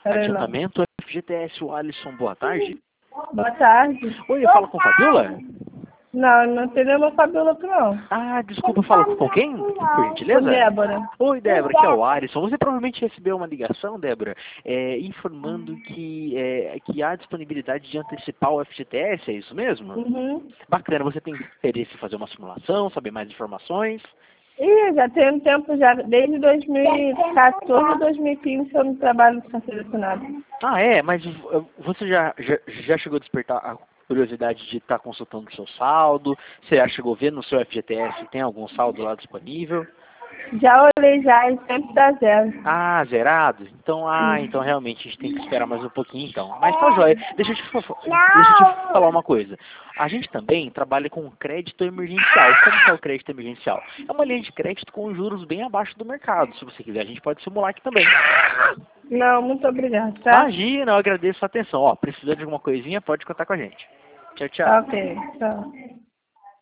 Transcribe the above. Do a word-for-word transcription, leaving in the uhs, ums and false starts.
Peraí, não. Adiantamento F G T S, o Alisson, boa tarde. Boa tarde. Oi, eu falo com Fabiola? Não, não tem nenhuma Fabiola aqui, não. Ah, desculpa, eu falo com quem? Por gentileza? Com Débora. Oi, Débora, aqui é o Alisson. Você provavelmente recebeu uma ligação, Débora, é, informando que, é, que há disponibilidade de antecipar o F G T S, é isso mesmo? Uhum. Bacana, você tem interesse em fazer uma simulação, saber mais informações? Ih, já tem um tempo, já, desde dois mil e quatorze, dois mil e quinze, eu não trabalho com selecionado. Ah, é? Mas uh, você já, já, já chegou a despertar a curiosidade de estar consultando o seu saldo? Você já chegou a ver no seu F G T S se tem algum saldo lá disponível? Já olhei já e sempre dá zero. Ah, zerado? Então, ah, então realmente a gente tem que esperar mais um pouquinho então. Mas tá joia. Deixa eu te, fa- deixa eu te falar uma coisa. A gente também trabalha com crédito emergencial. Como que é o crédito emergencial? É uma linha de crédito com juros bem abaixo do mercado. Se você quiser, a gente pode simular aqui também. Não, muito obrigada, tá? Imagina, eu agradeço a atenção. Ó, precisando de alguma coisinha, pode contar com a gente. Tchau, Tá tchau. ok, tchau.